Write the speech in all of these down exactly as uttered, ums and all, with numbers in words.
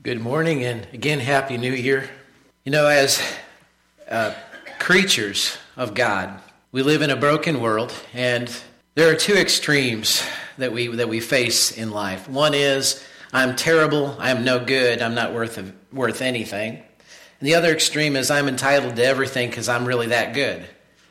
Good morning, and again, Happy New Year. You know, as uh, creatures of God, we live in a broken world, and there are two extremes that we that we face in life. One is, I'm terrible, I'm no good, I'm not worth of, worth anything. And the other extreme is, I'm entitled to everything because I'm really that good.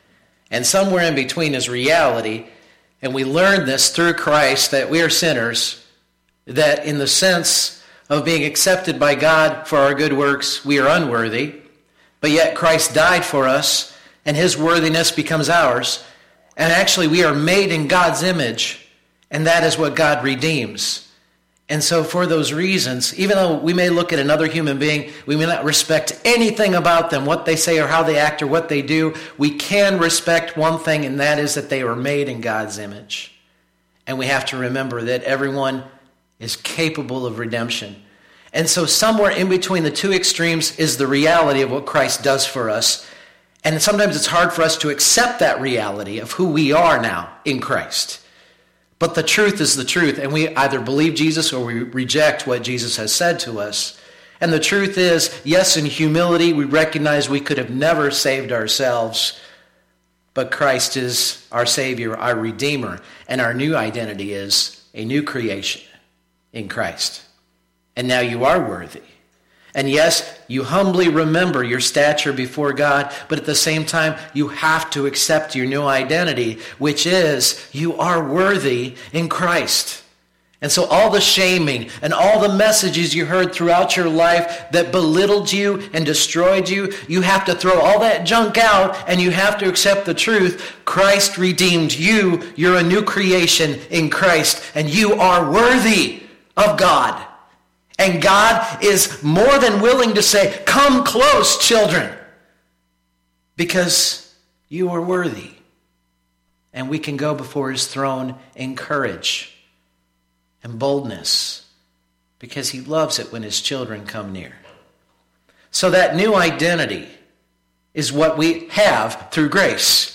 And somewhere in between is reality, and we learn this through Christ, that we are sinners, that in the sense of being accepted by God for our good works, we are unworthy, but yet Christ died for us, and his worthiness becomes ours. And actually, we are made in God's image, and that is what God redeems. And so for those reasons, even though we may look at another human being, we may not respect anything about them, what they say or how they act or what they do, we can respect one thing, and that is that they were made in God's image. And we have to remember that everyone is capable of redemption. And so somewhere in between the two extremes is the reality of what Christ does for us. And sometimes it's hard for us to accept that reality of who we are now in Christ. But the truth is the truth, and we either believe Jesus or we reject what Jesus has said to us. And the truth is, yes, in humility, we recognize we could have never saved ourselves, but Christ is our Savior, our Redeemer, and our new identity is a new creation in Christ. And now you are worthy. And yes, you humbly remember your stature before God, but at the same time, you have to accept your new identity, which is you are worthy in Christ. And so all the shaming and all the messages you heard throughout your life that belittled you and destroyed you, you have to throw all that junk out and you have to accept the truth. Christ redeemed you. You're a new creation in Christ, and you are worthy of God. And God is more than willing to say, come close, children, because you are worthy. And we can go before his throne in courage and boldness, because he loves it when his children come near. So that new identity is what we have through grace.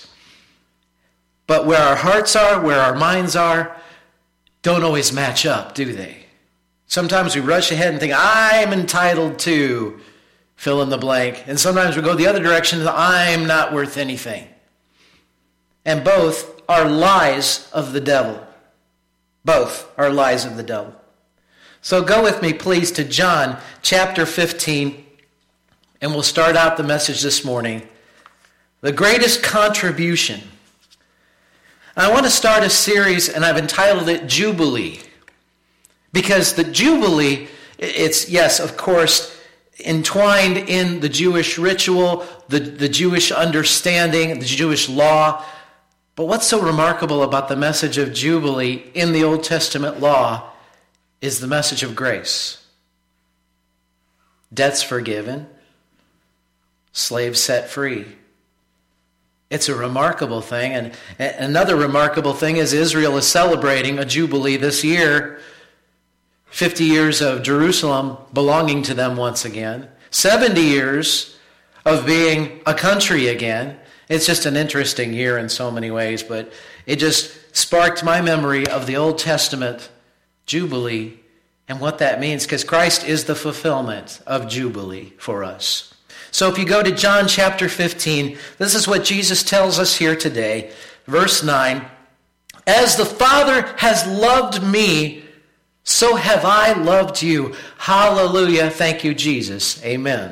But where our hearts are, where our minds are, don't always match up, do they? Sometimes we rush ahead and think, I'm entitled to fill in the blank. And sometimes we go the other direction, I'm not worth anything. And both are lies of the devil. Both are lies of the devil. So go with me, please, to John chapter fifteen, and we'll start out the message this morning. The greatest contribution. I want to start a series, and I've entitled it Jubilee. Because the Jubilee, it's, yes, of course, entwined in the Jewish ritual, the, the Jewish understanding, the Jewish law. But what's so remarkable about the message of Jubilee in the Old Testament law is the message of grace. Debts forgiven, slaves set free. It's a remarkable thing. And another remarkable thing is Israel is celebrating a Jubilee this year. fifty years of Jerusalem belonging to them once again. seventy years of being a country again. It's just an interesting year in so many ways, but it just sparked my memory of the Old Testament Jubilee and what that means, because Christ is the fulfillment of Jubilee for us. So if you go to John chapter fifteen, this is what Jesus tells us here today. Verse nine, as the Father has loved me, so have I loved you. Hallelujah. Thank you, Jesus. Amen.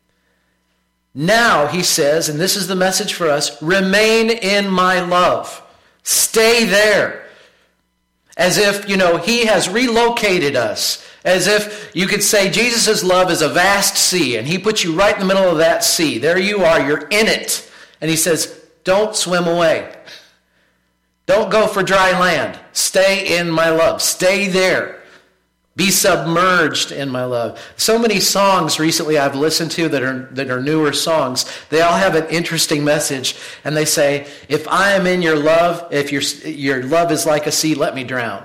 Now, he says, and this is the message for us, remain in my love. Stay there. As if, you know, he has relocated us. As if you could say Jesus' love is a vast sea, and he puts you right in the middle of that sea. There you are. You're in it. And he says, don't swim away. Don't go for dry land. Stay in my love. Stay there. Be submerged in my love. So many songs recently I've listened to that are that are newer songs. They all have an interesting message, and they say, "If I am in your love, if your your love is like a sea, let me drown.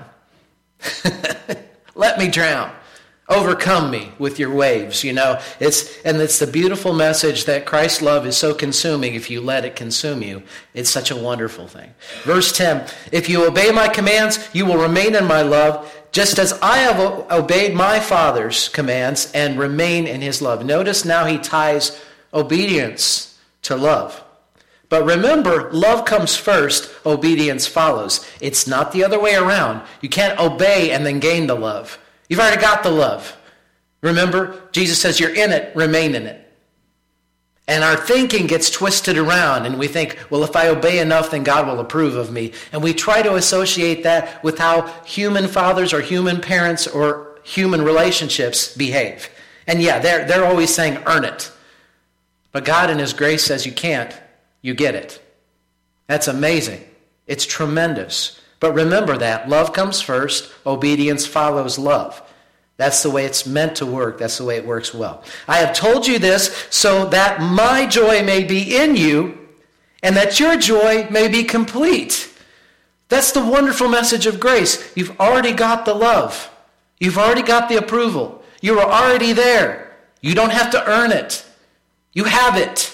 Let me drown. Overcome me with your waves." You know, it's and it's the beautiful message that Christ's love is so consuming. If you let it consume you, it's such a wonderful thing. Verse ten: If you obey my commands, you will remain in my love, just as I have o- obeyed my Father's commands and remain in his love. Notice now he ties obedience to love. But remember, love comes first, obedience follows. It's not the other way around. You can't obey and then gain the love. You've already got the love. Remember, Jesus says you're in it, remain in it. And our thinking gets twisted around, and we think, well, if I obey enough, then God will approve of me. And we try to associate that with how human fathers or human parents or human relationships behave. And yeah, they're, they're always saying, earn it. But God in his grace says you can't. You get it. That's amazing. It's tremendous. But remember that. Love comes first. Obedience follows love. That's the way it's meant to work. That's the way it works well. I have told you this so that my joy may be in you and that your joy may be complete. That's the wonderful message of grace. You've already got the love. You've already got the approval. You are already there. You don't have to earn it. You have it.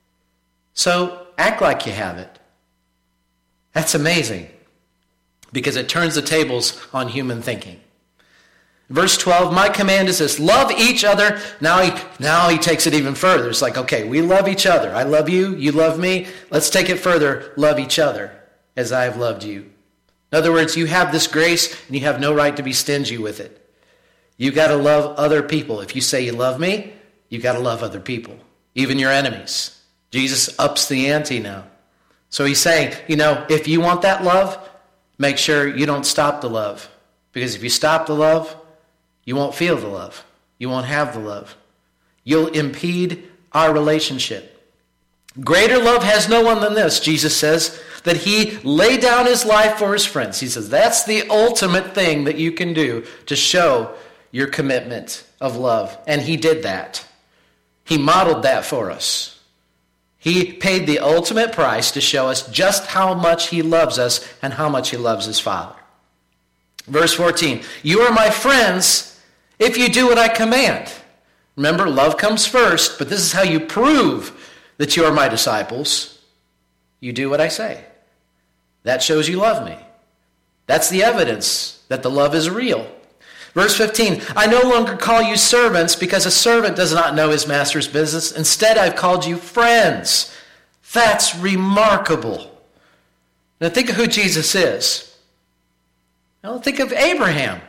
So act like you have it. That's amazing because it turns the tables on human thinking. Verse twelve, my command is this, love each other. Now he, now he takes it even further. It's like, okay, we love each other. I love you, you love me. Let's take it further. Love each other as I have loved you. In other words, you have this grace and you have no right to be stingy with it. You got to love other people. If you say you love me, you got to love other people, even your enemies. Jesus ups the ante now. So he's saying, you know, if you want that love, make sure you don't stop the love. Because if you stop the love, you won't feel the love. You won't have the love. You'll impede our relationship. Greater love has no one than this, Jesus says, that he laid down his life for his friends. He says that's the ultimate thing that you can do to show your commitment of love. And he did that. He modeled that for us. He paid the ultimate price to show us just how much he loves us and how much he loves his Father. Verse fourteen, you are my friends if you do what I command. Remember, love comes first, but this is how you prove that you are my disciples. You do what I say. That shows you love me. That's the evidence that the love is real. Verse fifteen, I no longer call you servants because a servant does not know his master's business. Instead, I've called you friends. That's remarkable. Now think of who Jesus is. Now think of Abraham.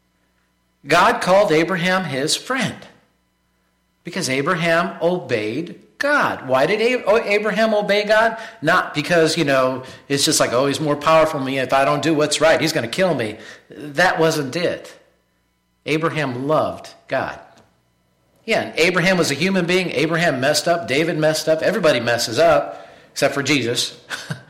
God called Abraham his friend because Abraham obeyed God. Why did Abraham obey God? Not because, you know, it's just like, oh, he's more powerful than me. If I don't do what's right, he's going to kill me. That wasn't it. Abraham loved God. Yeah, and Abraham was a human being. Abraham messed up. David messed up. Everybody messes up except for Jesus.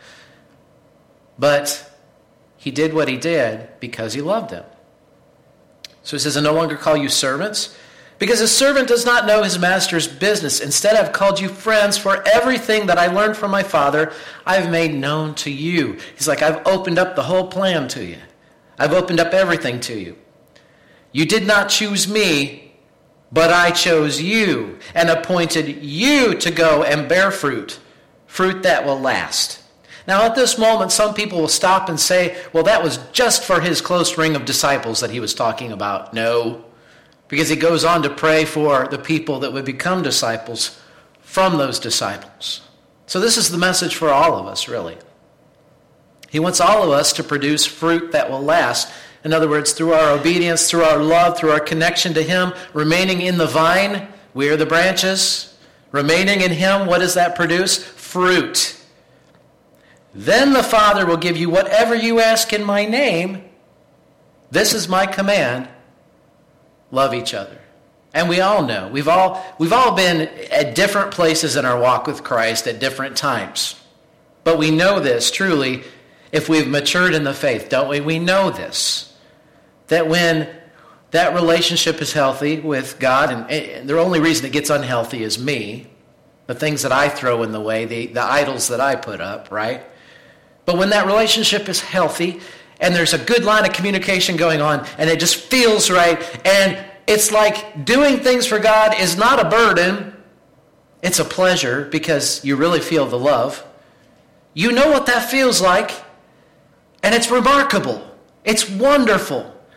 But he did what he did because he loved them. So he says, I no longer call you servants, because a servant does not know his master's business. Instead, I've called you friends, for everything that I learned from my Father, I've made known to you. He's like, I've opened up the whole plan to you. I've opened up everything to you. You did not choose me, but I chose you and appointed you to go and bear fruit, fruit that will last. Now, at this moment, some people will stop and say, well, that was just for his close ring of disciples that he was talking about. No, because he goes on to pray for the people that would become disciples from those disciples. So this is the message for all of us, really. He wants all of us to produce fruit that will last. In other words, through our obedience, through our love, through our connection to him, remaining in the vine, we are the branches. Remaining in him, what does that produce? Fruit. Then the Father will give you whatever you ask in my name. This is my command. Love each other. And we all know. We've all, we've all been at different places in our walk with Christ at different times. But we know this truly if we've matured in the faith, don't we? We know this. That when that relationship is healthy with God, and the only reason it gets unhealthy is me, the things that I throw in the way, the, the idols that I put up, right? But when that relationship is healthy and there's a good line of communication going on and it just feels right and it's like doing things for God is not a burden, it's a pleasure because you really feel the love. You know what that feels like and it's remarkable. It's wonderful.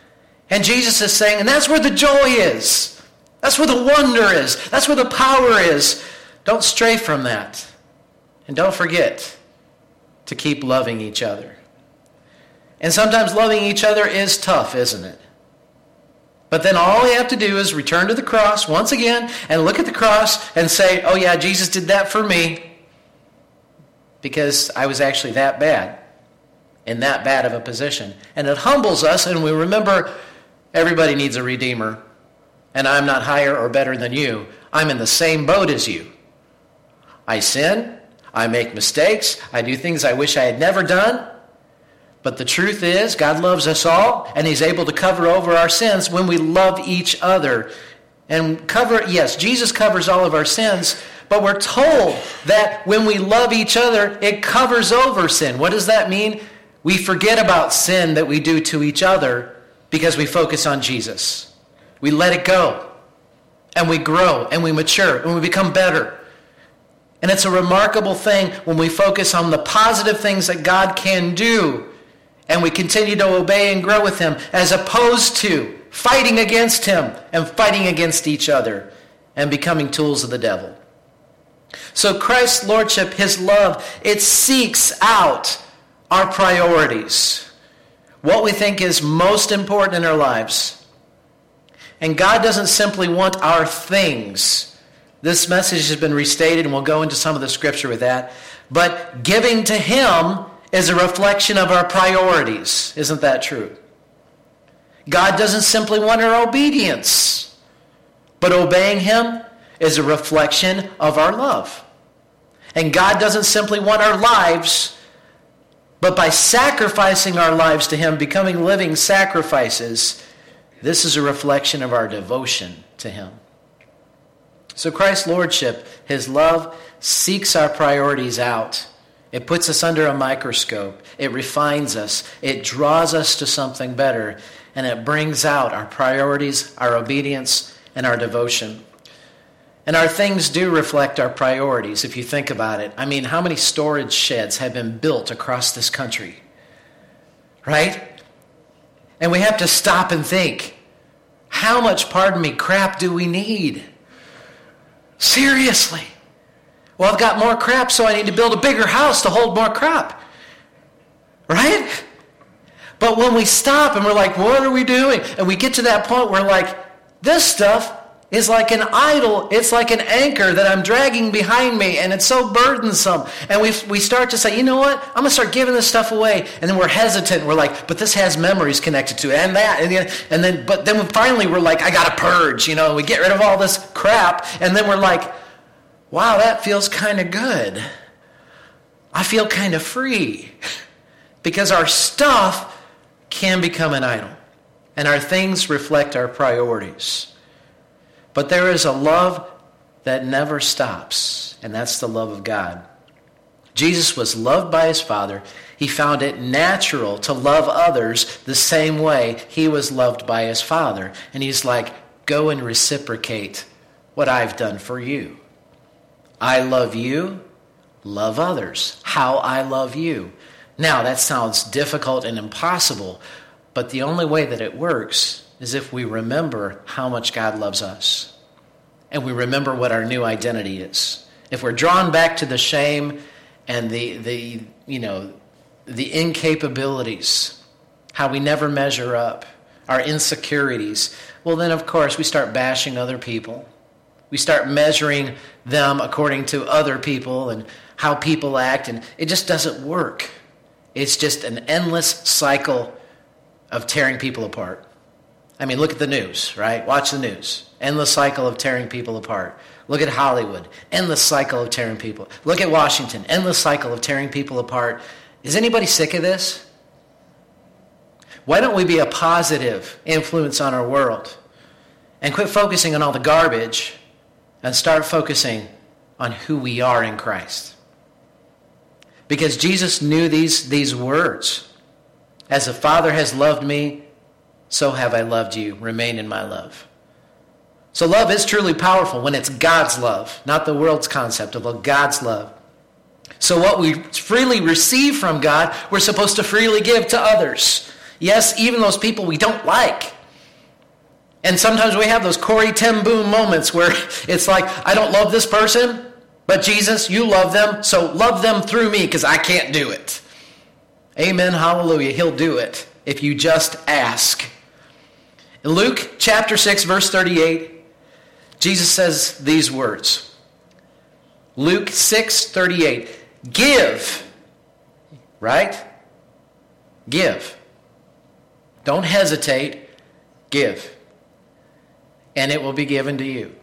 And Jesus is saying, and that's where the joy is. That's where the wonder is. That's where the power is. Don't stray from that. And don't forget to keep loving each other. And sometimes loving each other is tough, isn't it? But then all we have to do is return to the cross once again and look at the cross and say, oh yeah, Jesus did that for me because I was actually that bad, in that bad of a position. And it humbles us, and we remember everybody needs a redeemer, and I'm not higher or better than you. I'm in the same boat as you. I sin, I make mistakes, I do things I wish I had never done. But the truth is, God loves us all, and he's able to cover over our sins when we love each other. And cover, yes, Jesus covers all of our sins, but we're told that when we love each other, it covers over sin. What does that mean? We forget about sin that we do to each other because we focus on Jesus. We let it go, and we grow, and we mature, and we become better. And it's a remarkable thing when we focus on the positive things that God can do, and we continue to obey and grow with him, as opposed to fighting against him and fighting against each other and becoming tools of the devil. So Christ's lordship, his love, it seeks out our priorities, what we think is most important in our lives. And God doesn't simply want our things. This message has been restated, and we'll go into some of the scripture with that. But giving to him is a reflection of our priorities. Isn't that true? God doesn't simply want our obedience, but obeying him is a reflection of our love. And God doesn't simply want our lives, but by sacrificing our lives to him, becoming living sacrifices, this is a reflection of our devotion to him. So Christ's lordship, his love, seeks our priorities out. It puts us under a microscope. It refines us. It draws us to something better. And it brings out our priorities, our obedience, and our devotion. And our things do reflect our priorities, if you think about it. I mean, how many storage sheds have been built across this country? Right? And we have to stop and think, how much, pardon me, crap do we need? Seriously. Well, I've got more crap, so I need to build a bigger house to hold more crap. Right? But when we stop and we're like, what are we doing? And we get to that point where like, this stuff is like an idol. It's like an anchor that I'm dragging behind me, and it's so burdensome. And we we start to say, you know what? I'm going to start giving this stuff away. And then we're hesitant. We're like, but this has memories connected to it, and that. And then, and then but then finally we're like, I got to purge. You know, we get rid of all this crap. And then we're like, wow, that feels kind of good. I feel kind of free. Because our stuff can become an idol. And our things reflect our priorities. But there is a love that never stops. And that's the love of God. Jesus was loved by his Father. He found it natural to love others the same way he was loved by his Father. And he's like, go and reciprocate what I've done for you. I love you, love others. How I love you. Now, that sounds difficult and impossible, but the only way that it works is if we remember how much God loves us. And we remember what our new identity is. If we're drawn back to the shame and the, the you know, the incapabilities, how we never measure up, our insecurities, well then of course we start bashing other people. We start measuring them according to other people and how people act, and it just doesn't work. It's just an endless cycle of tearing people apart. I mean, look at the news, right? Watch the news. Endless cycle of tearing people apart. Look at Hollywood. Endless cycle of tearing people. Look at Washington. Endless cycle of tearing people apart. Is anybody sick of this? Why don't we be a positive influence on our world and quit focusing on all the garbage and start focusing on who we are in Christ? Because Jesus knew these, these words. As the Father has loved me, so have I loved you. Remain in my love. So love is truly powerful when it's God's love, not the world's concept of God's love. So what we freely receive from God, we're supposed to freely give to others. Yes, even those people we don't like. And sometimes we have those Corrie ten Boom moments where it's like, I don't love this person, but Jesus, you love them, so love them through me because I can't do it. Amen, hallelujah. He'll do it if you just ask. In Luke chapter six, verse thirty-eight, Jesus says these words. Luke six thirty-eight. Give, right? Give. Don't hesitate. Give. And it will be given to you.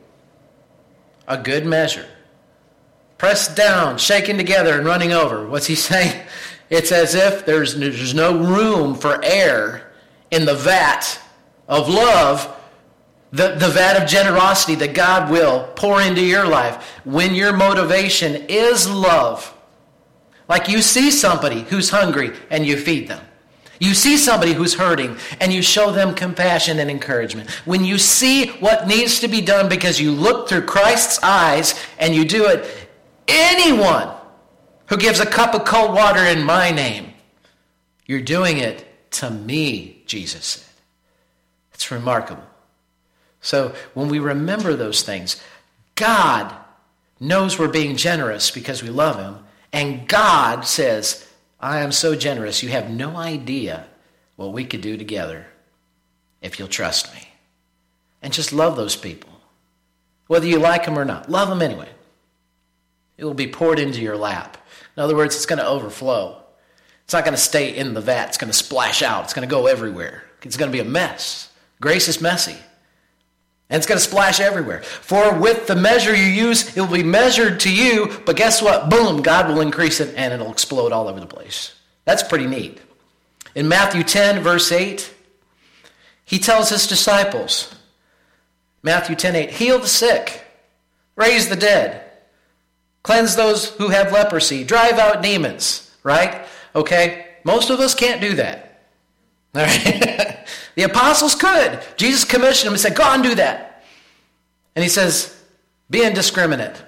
A good measure. Pressed down, shaken together, and running over. What's he saying? It's as if there's, there's no room for air in the vat of love, the, the vat of generosity that God will pour into your life when your motivation is love. Like you see somebody who's hungry and you feed them. You see somebody who's hurting and you show them compassion and encouragement. When you see what needs to be done because you look through Christ's eyes and you do it, anyone who gives a cup of cold water in my name, you're doing it to me, Jesus said. It's remarkable. So when we remember those things, God knows we're being generous because we love him. And God says, I am so generous, you have no idea what we could do together if you'll trust me. And just love those people. Whether you like them or not, love them anyway. It will be poured into your lap. In other words, it's going to overflow. It's not going to stay in the vat. It's going to splash out. It's going to go everywhere. It's going to be a mess. Grace is messy. And it's going to splash everywhere. For with the measure you use, it will be measured to you. But guess what? Boom, God will increase it and it'll explode all over the place. That's pretty neat. In Matthew ten, verse eight, he tells his disciples, Matthew ten eight, heal the sick, raise the dead, cleanse those who have leprosy, drive out demons, right? Okay, most of us can't do that. All right? The apostles could. Jesus commissioned them and said, go on and do that. And he says, be indiscriminate.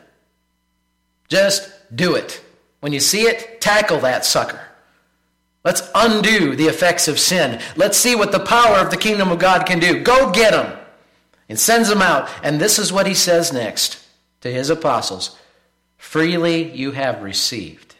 Just do it. When you see it, tackle that sucker. Let's undo the effects of sin. Let's see what the power of the kingdom of God can do. Go get them. And sends them out. And this is what he says next to his apostles. Freely you have received.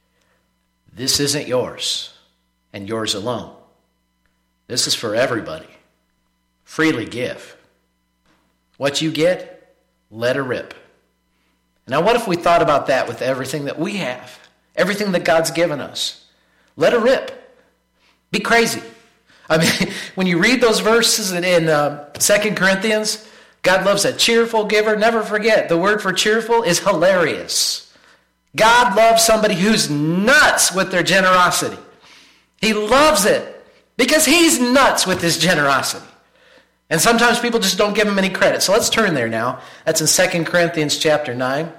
This isn't yours and yours alone. This is for everybody. Freely give. What you get, let her rip. Now what if we thought about that with everything that we have? Everything that God's given us. Let her rip. Be crazy. I mean, when you read those verses in uh, Second Corinthians, God loves a cheerful giver. Never forget, the word for cheerful is hilarious. God loves somebody who's nuts with their generosity. He loves it because he's nuts with his generosity. And sometimes people just don't give him any credit. So let's turn there now. That's in Second Corinthians chapter nine.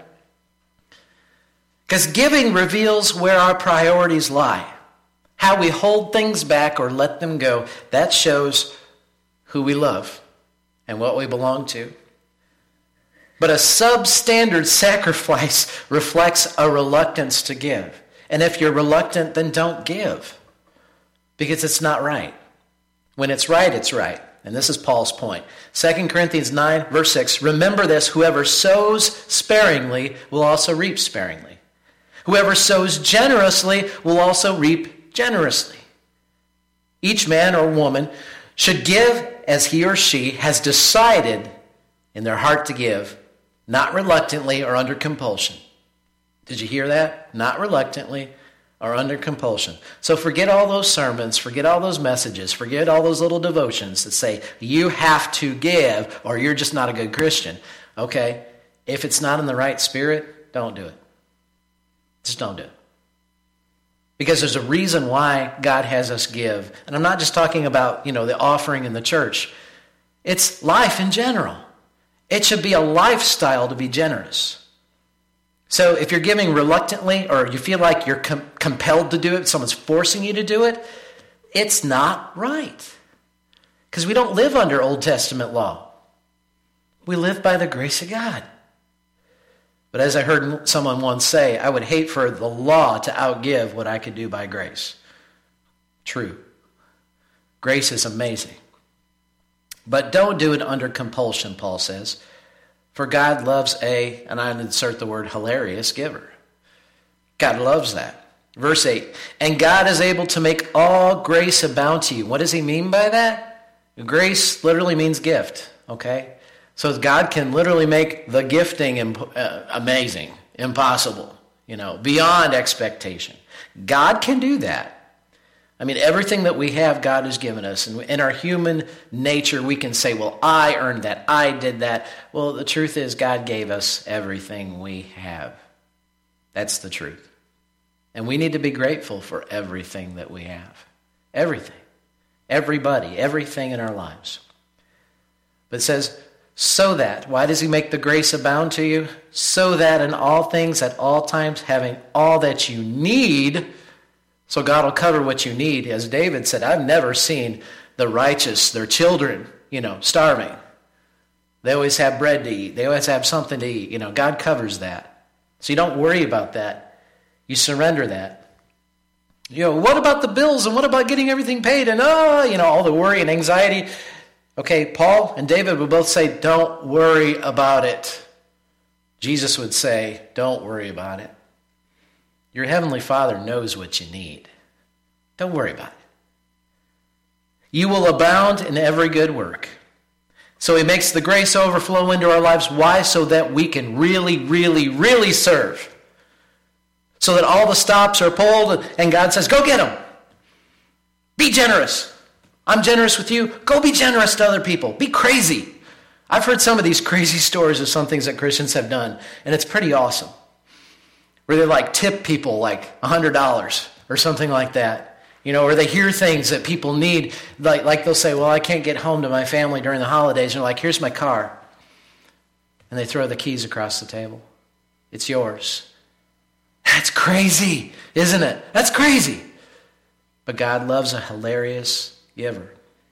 Because giving reveals where our priorities lie. How we hold things back or let them go. That shows who we love and what we belong to. But a substandard sacrifice reflects a reluctance to give. And if you're reluctant, then don't give. Because it's not right. When it's right, it's right. And this is Paul's point. Second Corinthians nine, verse six. Remember this, whoever sows sparingly will also reap sparingly. Whoever sows generously will also reap generously. Each man or woman should give as he or she has decided in their heart to give, not reluctantly or under compulsion. Did you hear that? Not reluctantly or under compulsion. So forget all those sermons, forget all those messages, forget all those little devotions that say you have to give or you're just not a good Christian. Okay, if it's not in the right spirit, don't do it. Just don't do it. Because there's a reason why God has us give. And I'm not just talking about, you know, the offering in the church. It's life in general. It should be a lifestyle to be generous. So if you're giving reluctantly or you feel like you're com- compelled to do it, someone's forcing you to do it, it's not right. Because we don't live under Old Testament law. We live by the grace of God. But as I heard someone once say, I would hate for the law to outgive what I could do by grace. True. Grace is amazing. But don't do it under compulsion, Paul says. For God loves a, and I insert the word hilarious, giver. God loves that. Verse eight, and God is able to make all grace abound to you. What does he mean by that? Grace literally means gift, okay? So God can literally make the gifting imp- uh, amazing, impossible, you know, beyond expectation. God can do that. I mean, everything that we have, God has given us. And in our human nature, we can say, well, I earned that. I did that. Well, the truth is God gave us everything we have. That's the truth. And we need to be grateful for everything that we have. Everything. Everybody. Everything in our lives. But it says, so that. Why does he make the grace abound to you? So that in all things, at all times, having all that you need. So God will cover what you need. As David said, I've never seen the righteous, their children, you know, starving. They always have bread to eat. They always have something to eat. You know, God covers that. So you don't worry about that. You surrender that. You know, what about the bills and what about getting everything paid and, oh, you know, all the worry and anxiety. Okay, Paul and David would both say, don't worry about it. Jesus would say, don't worry about it. Your heavenly Father knows what you need. Don't worry about it. You will abound in every good work. So he makes the grace overflow into our lives. Why? So that we can really, really, really serve. So that all the stops are pulled and God says, go get them. Be generous. I'm generous with you. Go be generous to other people. Be crazy. I've heard some of these crazy stories of some things that Christians have done, and it's pretty awesome. Where they like tip people like one hundred dollars or something like that. You know, or they hear things that people need. Like, like they'll say, well, I can't get home to my family during the holidays. And they're like, here's my car. And they throw the keys across the table. It's yours. That's crazy, isn't it? That's crazy. But God loves a hilarious giver.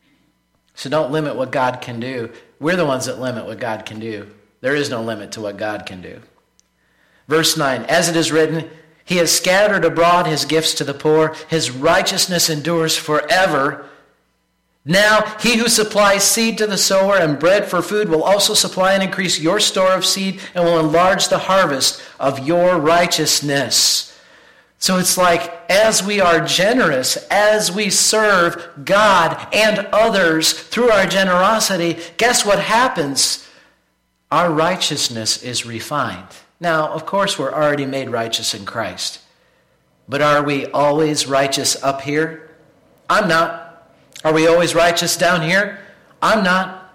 So don't limit what God can do. We're the ones that limit what God can do. There is no limit to what God can do. Verse nine, as it is written, he has scattered abroad his gifts to the poor. His righteousness endures forever. Now he who supplies seed to the sower and bread for food will also supply and increase your store of seed and will enlarge the harvest of your righteousness. So it's like as we are generous, as we serve God and others through our generosity, guess what happens? Our righteousness is refined. Now, of course, we're already made righteous in Christ. But are we always righteous up here? I'm not. Are we always righteous down here? I'm not.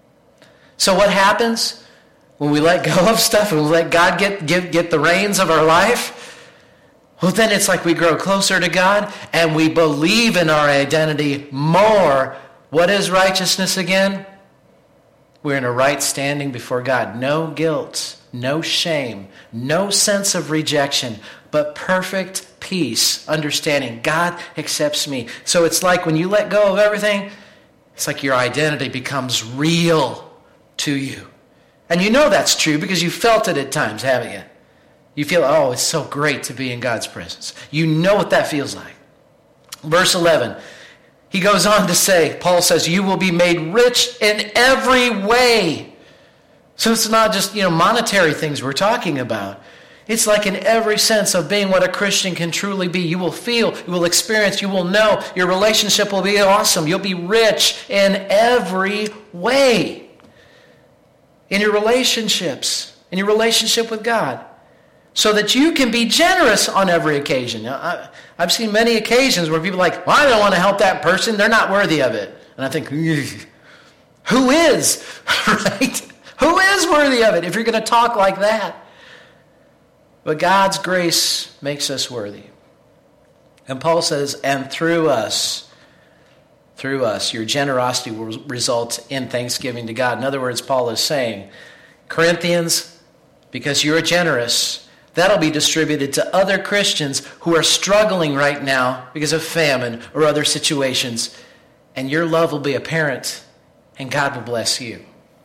So what happens when we let go of stuff and we let God get, get, get the reins of our life? Well, then it's like we grow closer to God and we believe in our identity more. What is righteousness again? We're in a right standing before God. No guilt, no shame, no sense of rejection, but perfect peace, understanding. God accepts me. So it's like when you let go of everything, it's like your identity becomes real to you. And you know that's true because you felt it at times, haven't you? You feel, oh, it's so great to be in God's presence. You know what that feels like. Verse eleven, he goes on to say, Paul says, you will be made rich in every way. So it's not just, you know, monetary things we're talking about. It's like in every sense of being what a Christian can truly be. You will feel, you will experience, you will know. Your relationship will be awesome. You'll be rich in every way. In your relationships, in your relationship with God. So that you can be generous on every occasion. Now, I, I've seen many occasions where people are like, well, I don't want to help that person. They're not worthy of it. And I think, who is? Right? Who is worthy of it if you're going to talk like that? But God's grace makes us worthy. And Paul says, and through us, through us, your generosity will result in thanksgiving to God. In other words, Paul is saying, Corinthians, because you're generous, that'll be distributed to other Christians who are struggling right now because of famine or other situations. And your love will be apparent, and God will bless you.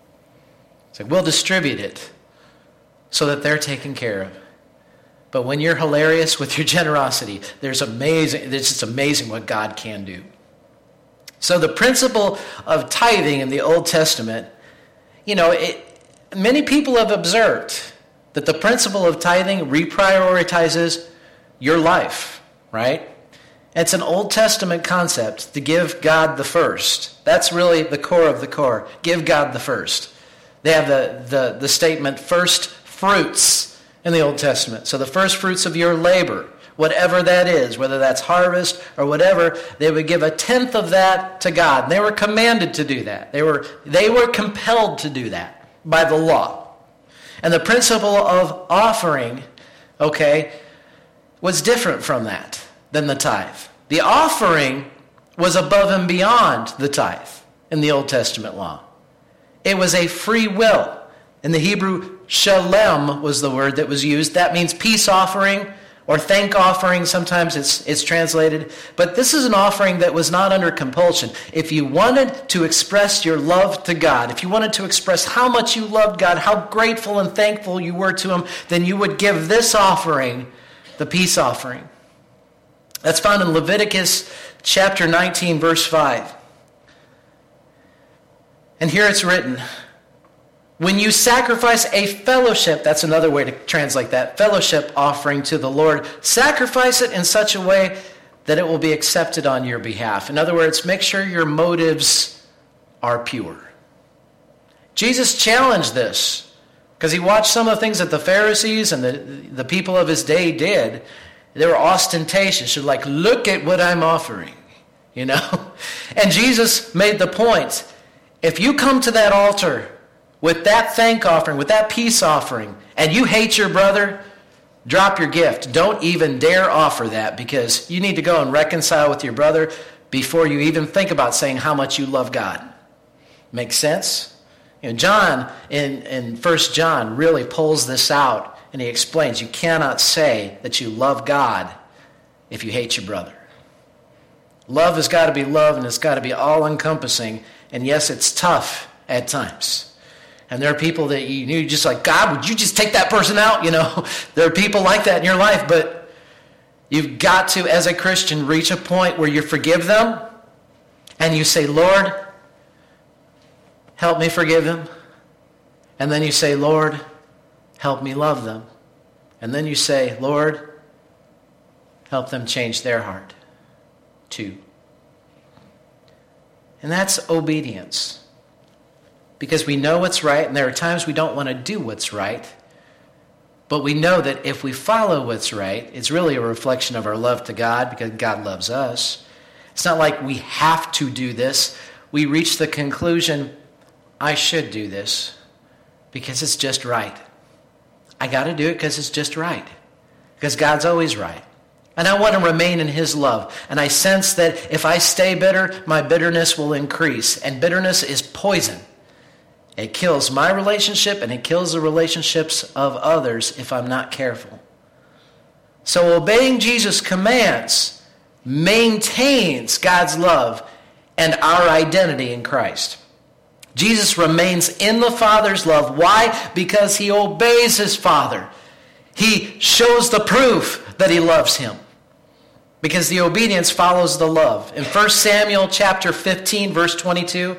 So we'll distribute it so that they're taken care of. But when you're hilarious with your generosity, there's amazing, it's just amazing what God can do. So the principle of tithing in the Old Testament, you know, it, many people have observed that the principle of tithing reprioritizes your life, right? It's an Old Testament concept to give God the first. That's really the core of the core. Give God the first. They have the, the, the statement, first fruits in the Old Testament. So the first fruits of your labor, whatever that is, whether that's harvest or whatever, they would give a tenth of that to God. They were commanded to do that. They were, they were compelled to do that by the law. And the principle of offering, okay, was different from that than the tithe. The offering was above and beyond the tithe in the Old Testament law. It was a free will. In the Hebrew, shalem was the word that was used. That means peace offering or thank offering. Sometimes it's, it's translated. But this is an offering that was not under compulsion. If you wanted to express your love to God, if you wanted to express how much you loved God, how grateful and thankful you were to Him, then you would give this offering, the peace offering. That's found in Leviticus chapter nineteen, verse five. And here it's written, when you sacrifice a fellowship, that's another way to translate that, fellowship offering to the Lord, sacrifice it in such a way that it will be accepted on your behalf. In other words, make sure your motives are pure. Jesus challenged this because he watched some of the things that the Pharisees and the, the people of his day did. They were ostentatious. They're like, look at what I'm offering, you know? And Jesus made the point, if you come to that altar with that thank offering, with that peace offering, and you hate your brother, drop your gift. Don't even dare offer that, because you need to go and reconcile with your brother before you even think about saying how much you love God. Makes sense? You know, John, in, in First John, really pulls this out, and he explains, you cannot say that you love God if you hate your brother. Love has got to be love, and it's got to be all-encompassing. And yes, it's tough at times. And there are people that you knew just like, God, would you just take that person out? You know, there are people like that in your life, but you've got to, as a Christian, reach a point where you forgive them and you say, Lord, help me forgive them. And then you say, Lord, help me love them. And then you say, Lord, help them change their heart too. And that's obedience. Because we know what's right, and there are times we don't want to do what's right. But we know that if we follow what's right, it's really a reflection of our love to God, because God loves us. It's not like we have to do this. We reach the conclusion, I should do this because it's just right. I got to do it because it's just right. Because God's always right. And I want to remain in His love. And I sense that if I stay bitter, my bitterness will increase. And bitterness is poison. It kills my relationship, and it kills the relationships of others if I'm not careful. So obeying Jesus' commands maintains God's love and our identity in Christ. Jesus remains in the Father's love. Why? Because He obeys His Father. He shows the proof that He loves Him, because the obedience follows the love. In First Samuel chapter fifteen, verse twenty-two,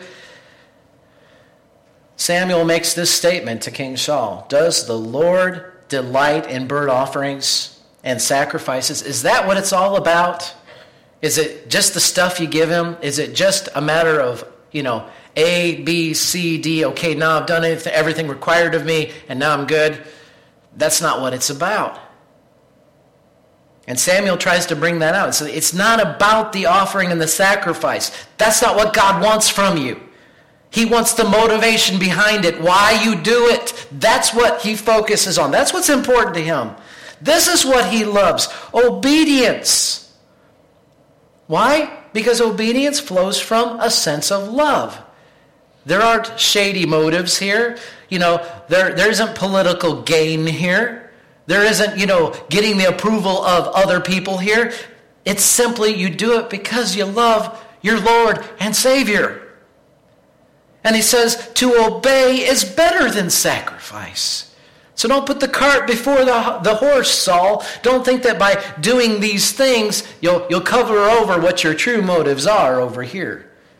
Samuel makes this statement to King Saul. Does the Lord delight in burnt offerings and sacrifices? Is that what it's all about? Is it just the stuff you give Him? Is it just a matter of, you know, A, B, C, D, okay, now I've done everything, everything required of me, and now I'm good? That's not what it's about. And Samuel tries to bring that out. So it's not about the offering and the sacrifice. That's not what God wants from you. He wants the motivation behind it, why you do it. That's what He focuses on. That's what's important to Him. This is what He loves, obedience. Why? Because obedience flows from a sense of love. There aren't shady motives here. You know, there, there isn't political gain here. There isn't, you know, getting the approval of other people here. It's simply you do it because you love your Lord and Savior. And He says to obey is better than sacrifice. So don't put the cart before the, the horse, Saul. Don't think that by doing these things, you'll, you'll cover over what your true motives are over here.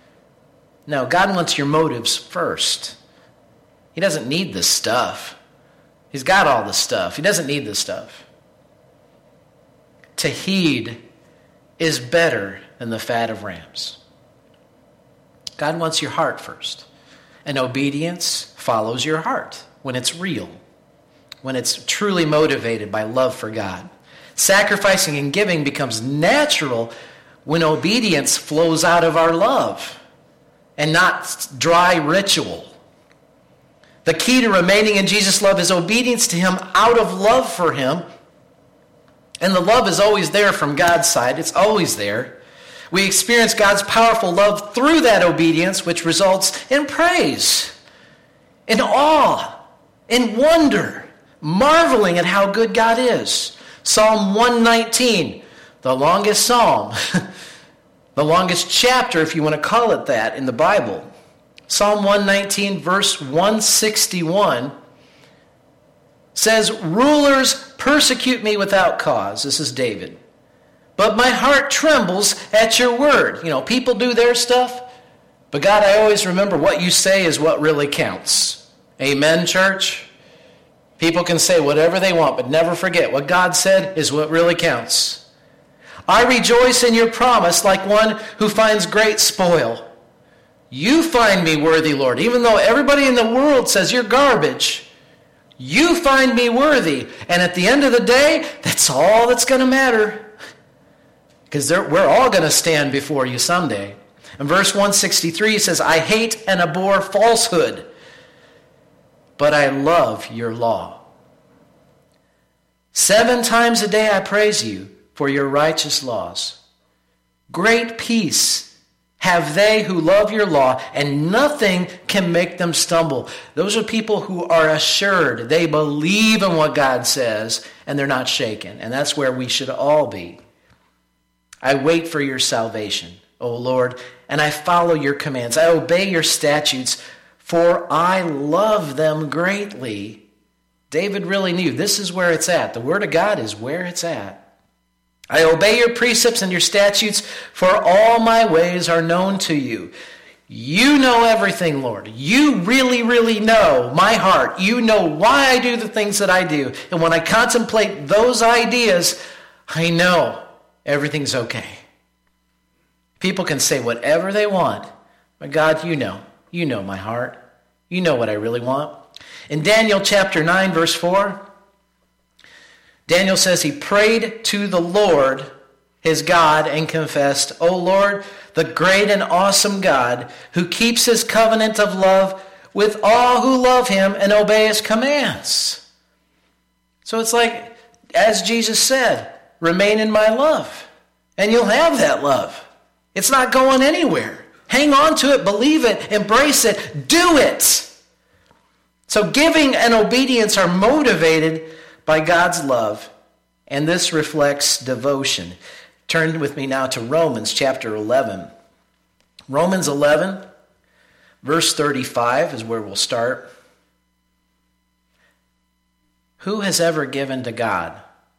No, God wants your motives first. He doesn't need the stuff. He's got all the stuff. He doesn't need the stuff. To heed is better than the fat of rams. God wants your heart first. And obedience follows your heart when it's real, when it's truly motivated by love for God. Sacrificing and giving becomes natural when obedience flows out of our love and not dry ritual. The key to remaining in Jesus' love is obedience to him out of love for him. And the love is always there from God's side. It's always there. We experience God's powerful love through that obedience, which results in praise, in awe, in wonder, marveling at how good God is. Psalm one nineteen, the longest psalm, the longest chapter, if you want to call it that, in the Bible. Psalm one nineteen, verse one sixty-one, says, "Rulers persecute me without cause." This is David. "But my heart trembles at your word." You know, people do their stuff, but God, I always remember what you say is what really counts. Amen, church? People can say whatever they want, but never forget what God said is what really counts. "I rejoice in your promise like one who finds great spoil. You find me worthy, Lord." Even though everybody in the world says you're garbage, you find me worthy. And at the end of the day, that's all that's going to matter. Because we're all going to stand before you someday. In verse one sixty-three, it says, "I hate and abhor falsehood, but I love your law. Seven times a day I praise you for your righteous laws. Great peace have they who love your law, and nothing can make them stumble." Those are people who are assured. They believe in what God says, and they're not shaken. And that's where we should all be. "I wait for your salvation, O Lord, and I follow your commands. I obey your statutes, for I love them greatly." David really knew this is where it's at. The word of God is where it's at. "I obey your precepts and your statutes, for all my ways are known to you." You know everything, Lord. You really, really know my heart. You know why I do the things that I do. And when I contemplate those ideas, I know everything's okay. People can say whatever they want, but God, you know. You know my heart. You know what I really want. In Daniel chapter nine, verse four, Daniel says he prayed to the Lord, his God, and confessed, "O Lord, the great and awesome God, who keeps his covenant of love with all who love him and obey his commands." So it's like, as Jesus said, remain in my love, and you'll have that love. It's not going anywhere. Hang on to it, believe it, embrace it, do it. So giving and obedience are motivated by God's love, and this reflects devotion. Turn with me now to Romans chapter eleven. Romans eleven, verse thirty-five is where we'll start. "Who has ever given to God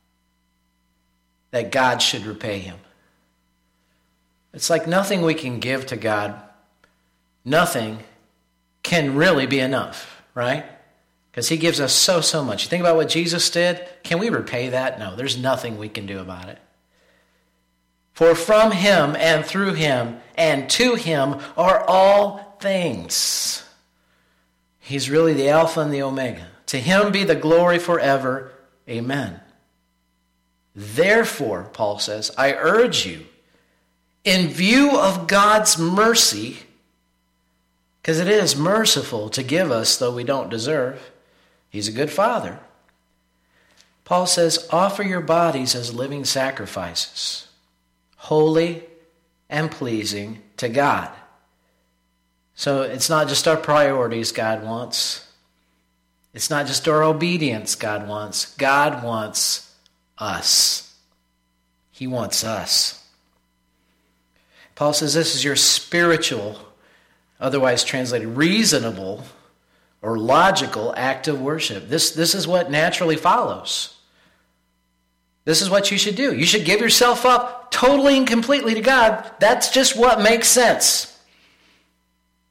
that God should repay him?" It's like nothing we can give to God, nothing can really be enough, right? Because he gives us so, so much. You think about what Jesus did? Can we repay that? No, there's nothing we can do about it. "For from him and through him and to him are all things." He's really the Alpha and the Omega. "To him be the glory forever. Amen. Therefore," Paul says, "I urge you, in view of God's mercy," because it is merciful to give us though we don't deserve. He's a good father. Paul says, "Offer your bodies as living sacrifices, holy and pleasing to God." So it's not just our priorities God wants. It's not just our obedience God wants. God wants us. He wants us. Paul says this is your spiritual, otherwise translated reasonable or logical act of worship. This, this is what naturally follows. This is what you should do. You should give yourself up totally and completely to God. That's just what makes sense.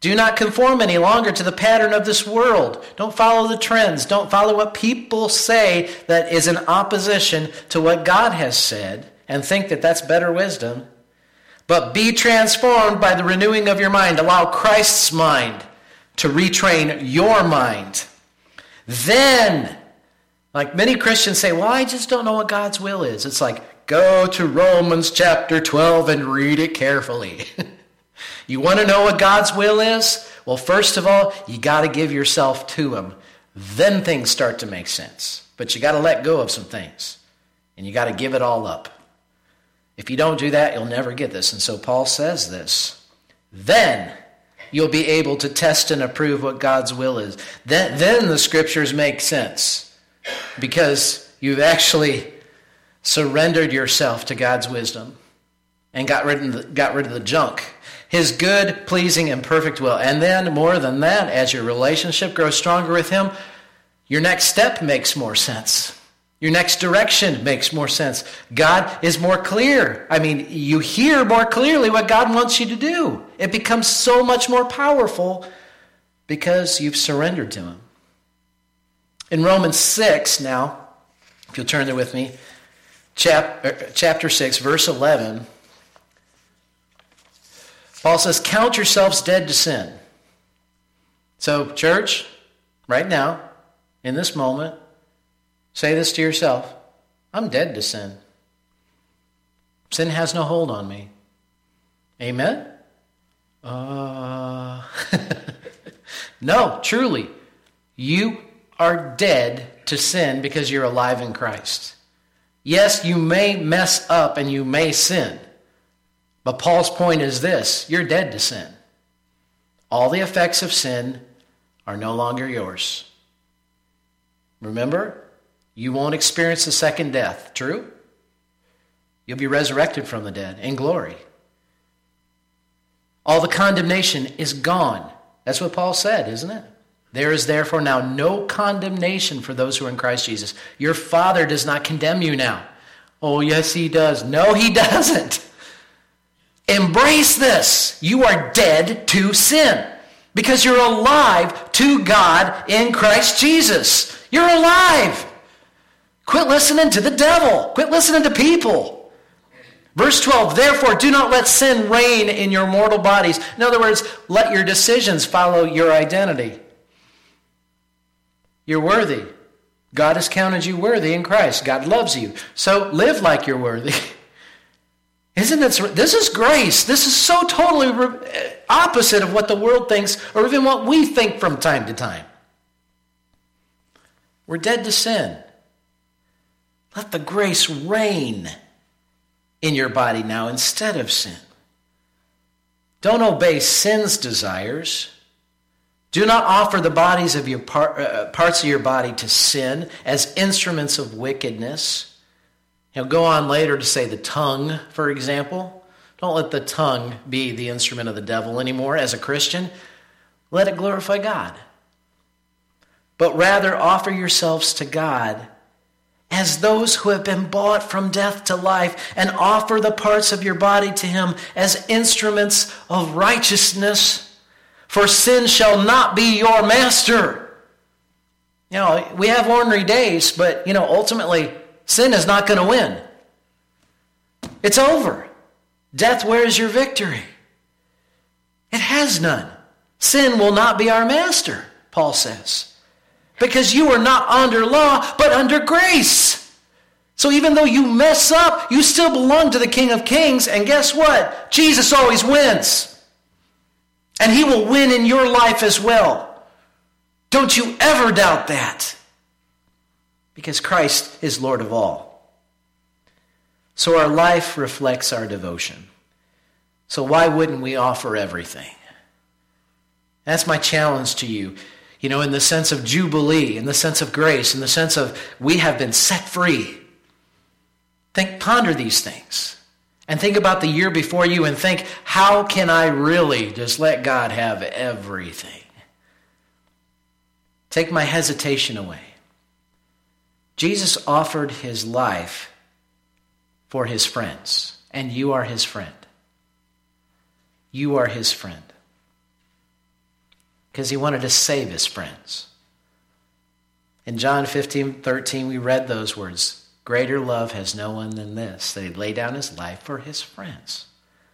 Do not conform any longer to the pattern of this world. Don't follow the trends. Don't follow what people say that is in opposition to what God has said and think that that's better wisdom. But be transformed by the renewing of your mind. Allow Christ's mind to retrain your mind. Then, like many Christians say, well, I just don't know what God's will is. It's like, go to Romans chapter twelve and read it carefully. You want to know what God's will is? Well, first of all, you got to give yourself to him. Then things start to make sense. But you got to let go of some things. And you got to give it all up. If you don't do that, you'll never get this. And so Paul says this. Then you'll be able to test and approve what God's will is. Then, then the scriptures make sense. Because you've actually surrendered yourself to God's wisdom. And got rid of the, got rid of the junk. His good, pleasing, and perfect will. And then, more than that, as your relationship grows stronger with him, your next step makes more sense. Your next direction makes more sense. God is more clear. I mean, you hear more clearly what God wants you to do. It becomes so much more powerful because you've surrendered to him. In Romans six now, if you'll turn there with me, chapter, chapter six, verse eleven, Paul says, count yourselves dead to sin. So, church, right now, in this moment, say this to yourself. I'm dead to sin. Sin has no hold on me. Amen? Uh, no, truly. You are dead to sin because you're alive in Christ. Yes, you may mess up and you may sin. But Paul's point is this, you're dead to sin. All the effects of sin are no longer yours. Remember, you won't experience the second death, true? You'll be resurrected from the dead in glory. All the condemnation is gone. That's what Paul said, isn't it? There is therefore now no condemnation for those who are in Christ Jesus. Your Father does not condemn you now. Oh, yes, he does. No, he doesn't. Embrace this. You are dead to sin because you're alive to God in Christ Jesus. You're alive. Quit listening to the devil. Quit listening to people. Verse twelve, therefore do not let sin reign in your mortal bodies. In other words, let your decisions follow your identity. You're worthy. God has counted you worthy in Christ. God loves you. So live like you're worthy. Isn't it? This is grace. This is so totally opposite of what the world thinks or even what we think from time to time. We're dead to sin. Let the grace reign in your body now instead of sin. Don't obey sin's desires. Do not offer the bodies of your par- uh, parts of your body to sin as instruments of wickedness. He'll go on later to say the tongue, for example. Don't let the tongue be the instrument of the devil anymore as a Christian. Let it glorify God. But rather offer yourselves to God as those who have been bought from death to life, and offer the parts of your body to him as instruments of righteousness. For sin shall not be your master. You know, we have ordinary days, but, you know, ultimately, sin is not going to win. It's over. Death, where is your victory? It has none. Sin will not be our master, Paul says. Because you are not under law, but under grace. So even though you mess up, you still belong to the King of Kings. And guess what? Jesus always wins. And he will win in your life as well. Don't you ever doubt that. Because Christ is Lord of all. So our life reflects our devotion. So why wouldn't we offer everything? That's my challenge to you. You know, in the sense of jubilee, in the sense of grace, in the sense of we have been set free. Think, ponder these things. And think about the year before you and think, how can I really just let God have everything? Take my hesitation away. Jesus offered his life for his friends, and you are his friend. You are his friend. because he wanted to save his friends. In John fifteen thirteen, we read those words, greater love has no one than this, that he lay down his life for his friends.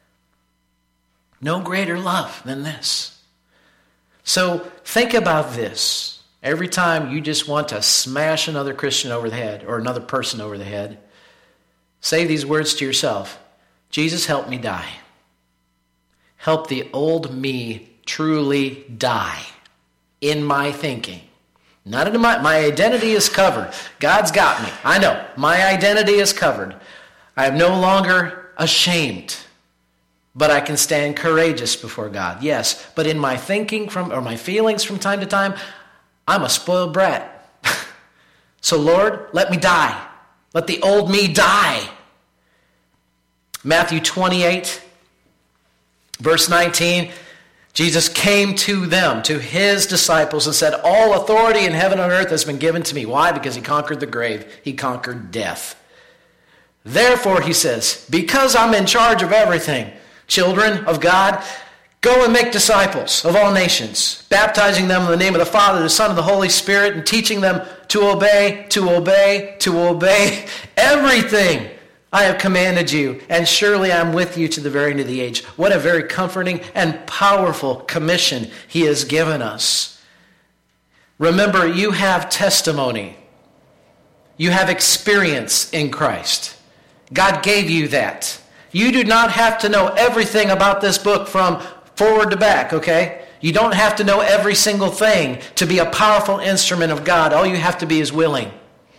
No greater love than this. So think about this. Every time you just want to smash another Christian over the head or another person over the head, say these words to yourself. Jesus, help me die. Help the old me truly die in my thinking. Not in my, my identity is covered. God's got me. I know. My identity is covered. I am no longer ashamed, but I can stand courageous before God. Yes, but in my thinking from or my feelings from time to time, I'm a spoiled brat. So Lord, let me die. Let the old me die. Matthew twenty-eight, verse nineteen, Jesus came to them, to his disciples, and said, all authority in heaven and earth has been given to me. Why? Because he conquered the grave. He conquered death. Therefore, he says, because I'm in charge of everything, children of God, go and make disciples of all nations, baptizing them in the name of the Father, the Son, and the Holy Spirit, and teaching them to obey, to obey, to obey everything I have commanded you, and surely I'm with you to the very end of the age. What a very comforting and powerful commission he has given us. Remember, you have testimony. You have experience in Christ. God gave you that. You do not have to know everything about this book from forward to back, okay? You don't have to know every single thing to be a powerful instrument of God. All you have to be is willing.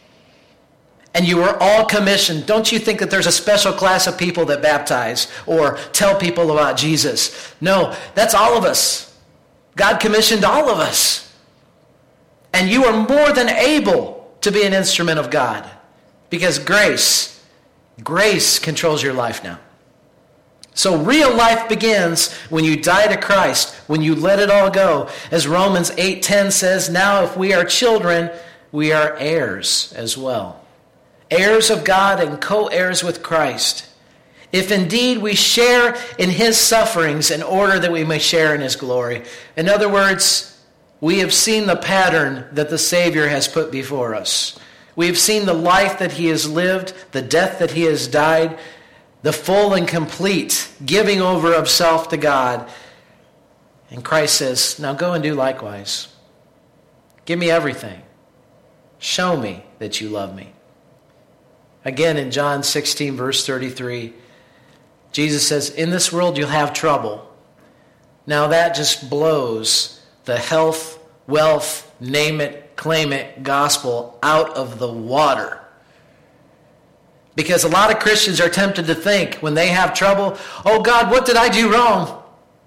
And you are all commissioned. Don't you think that there's a special class of people that baptize or tell people about Jesus? No, that's all of us. God commissioned all of us. And you are more than able to be an instrument of God. Because grace, grace controls your life now. So real life begins when you die to Christ, when you let it all go. As Romans eight ten says, now if we are children, we are heirs as well. Heirs of God and co-heirs with Christ. If indeed we share in his sufferings in order that we may share in his glory. In other words, we have seen the pattern that the Savior has put before us. We have seen the life that he has lived, the death that he has died, the full and complete giving over of self to God. And Christ says, now go and do likewise. Give me everything. Show me that you love me. Again, in John sixteen, verse thirty-three, Jesus says, in this world you'll have trouble. Now that just blows the health, wealth, name it, claim it, gospel out of the water. Because a lot of Christians are tempted to think when they have trouble, oh God, what did I do wrong?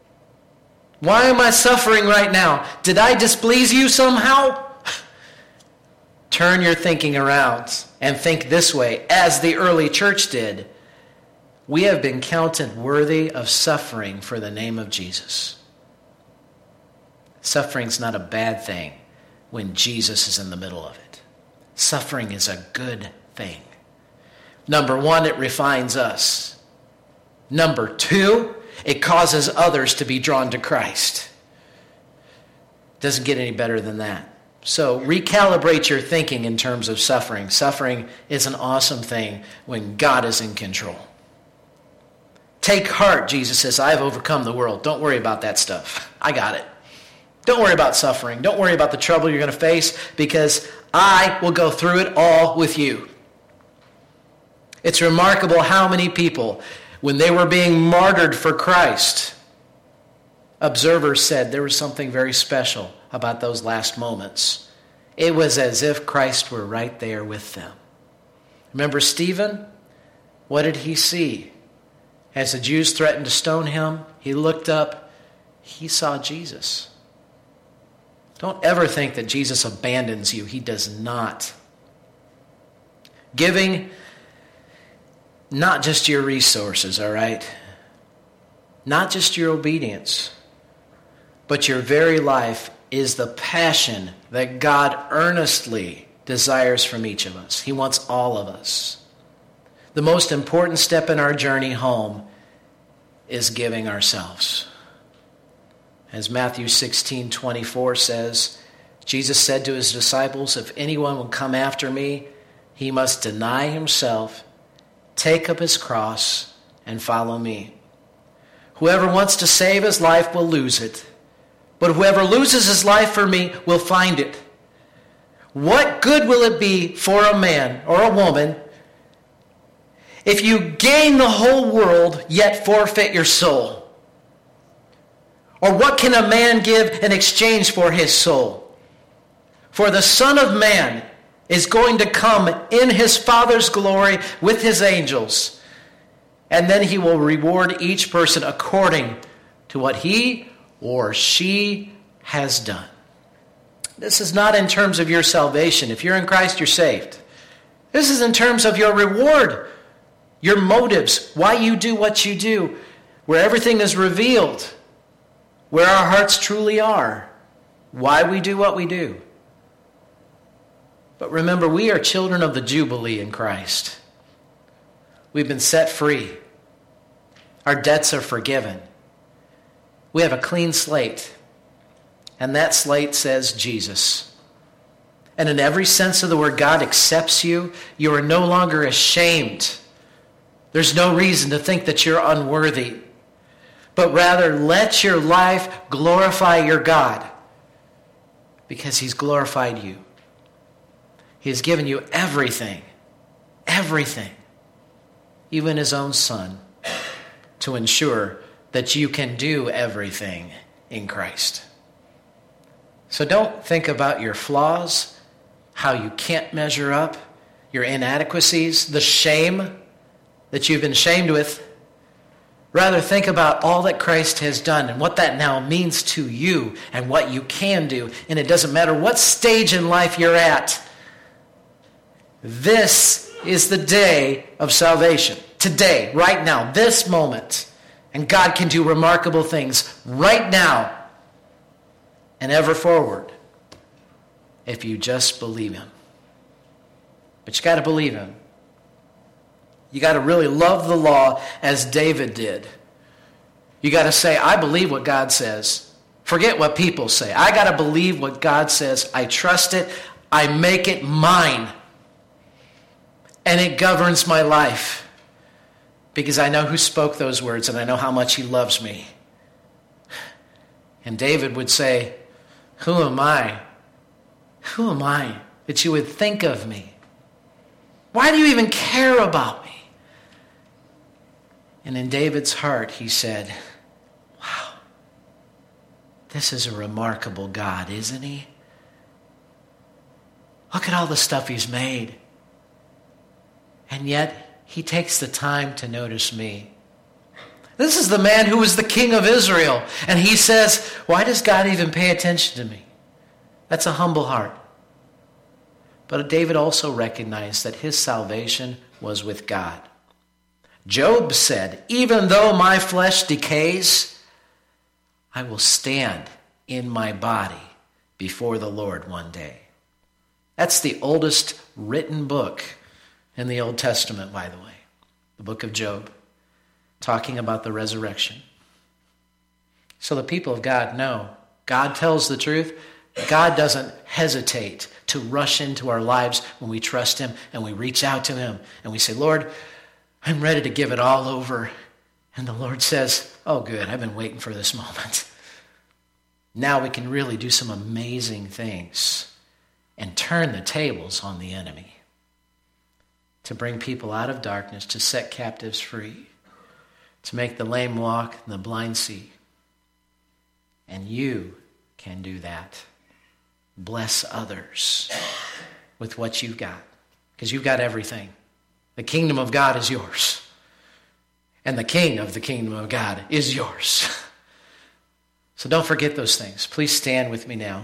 Why am I suffering right now? Did I displease you somehow? Turn your thinking around and think this way, as the early church did. We have been counted worthy of suffering for the name of Jesus. Suffering's not a bad thing when Jesus is in the middle of it. Suffering is a good thing. Number one, it refines us. Number two, it causes others to be drawn to Christ. Doesn't get any better than that. So recalibrate your thinking in terms of suffering. Suffering is an awesome thing when God is in control. Take heart, Jesus says, I have overcome the world. Don't worry about that stuff. I got it. Don't worry about suffering. Don't worry about the trouble you're going to face, because I will go through it all with you. It's remarkable how many people, when they were being martyred for Christ, observers said there was something very special about those last moments. It was as if Christ were right there with them. Remember Stephen? What did he see? As the Jews threatened to stone him, he looked up, he saw Jesus. Don't ever think that Jesus abandons you. He does not. Giving not just your resources, all right? Not just your obedience, but your very life is the passion that God earnestly desires from each of us. He wants all of us. The most important step in our journey home is giving ourselves. As Matthew sixteen twenty-four says, Jesus said to his disciples, if anyone will come after me, he must deny himself, take up his cross, and follow me. Whoever wants to save his life will lose it, but whoever loses his life for me will find it. What good will it be for a man or a woman if you gain the whole world yet forfeit your soul? Or what can a man give in exchange for his soul? For the Son of Man is going to come in his Father's glory with his angels, and then he will reward each person according to what he or she has done. This is not in terms of your salvation. If you're in Christ, you're saved. This is in terms of your reward, your motives, why you do what you do, where everything is revealed, where our hearts truly are, why we do what we do. But remember, we are children of the Jubilee in Christ. We've been set free. Our debts are forgiven. We have a clean slate. And that slate says Jesus. And in every sense of the word, God accepts you. You are no longer ashamed. There's no reason to think that you're unworthy. But rather, let your life glorify your God, because he's glorified you. He has given you everything, everything, even his own Son, to ensure that you can do everything in Christ. So don't think about your flaws, how you can't measure up, your inadequacies, the shame that you've been shamed with. Rather, think about all that Christ has done and what that now means to you and what you can do. And it doesn't matter what stage in life you're at. This is the day of salvation. Today, right now, this moment. And God can do remarkable things right now and ever forward if you just believe him. But you got to believe him. You got to really love the law as David did. You got to say, I believe what God says. Forget what people say. I got to believe what God says. I trust it. I make it mine. And it governs my life. Because I know who spoke those words and I know how much he loves me. And David would say, who am I? Who am I that you would think of me? Why do you even care about me? And in David's heart, he said, wow, this is a remarkable God, isn't he? Look at all the stuff he's made. And yet, he takes the time to notice me. This is the man who was the king of Israel. And he says, why does God even pay attention to me? That's a humble heart. But David also recognized that his salvation was with God. Job said, even though my flesh decays, I will stand in my body before the Lord one day. That's the oldest written book in the Old Testament, by the way. The book of Job, talking about the resurrection. So the people of God know God tells the truth. God doesn't hesitate to rush into our lives when we trust him and we reach out to him and we say, Lord, I'm ready to give it all over. And the Lord says, oh good, I've been waiting for this moment. Now we can really do some amazing things and turn the tables on the enemy to bring people out of darkness, to set captives free, to make the lame walk and the blind see. And you can do that. Bless others with what you've got, because you've got everything. The kingdom of God is yours. And the king of the kingdom of God is yours. So don't forget those things. Please stand with me now.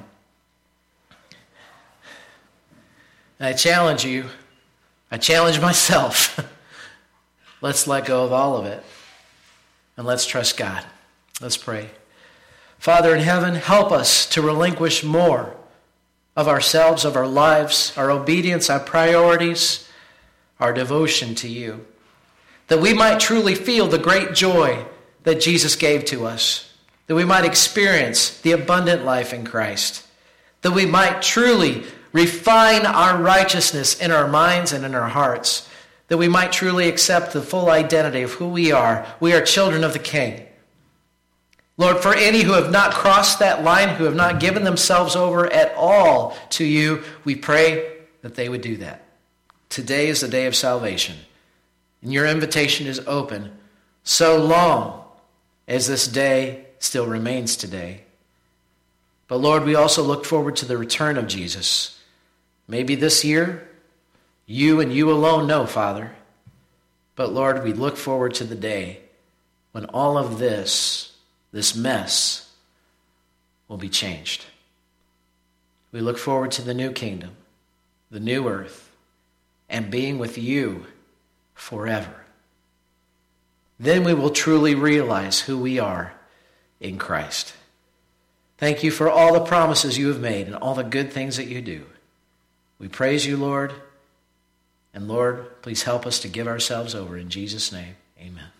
And I challenge you, I challenge myself. Let's let go of all of it. And let's trust God. Let's pray. Father in heaven, help us to relinquish more of ourselves, of our lives, our obedience, our priorities, our devotion to you, that we might truly feel the great joy that Jesus gave to us. that we might experience the abundant life in Christ, that we might truly refine our righteousness in our minds and in our hearts, that we might truly accept the full identity of who we are. We are children of the King. Lord, for any who have not crossed that line, who have not given themselves over at all to you, we pray that they would do that. Today is the day of salvation, and your invitation is open so long as this day still remains today. But Lord, we also look forward to the return of Jesus. Maybe this year, you and you alone know, Father. But Lord, we look forward to the day when all of this, this mess, will be changed. We look forward to the new kingdom, the new earth, and being with you forever. Then we will truly realize who we are in Christ. Thank you for all the promises you have made and all the good things that you do. We praise you, Lord. And Lord, please help us to give ourselves over. In Jesus' name, amen.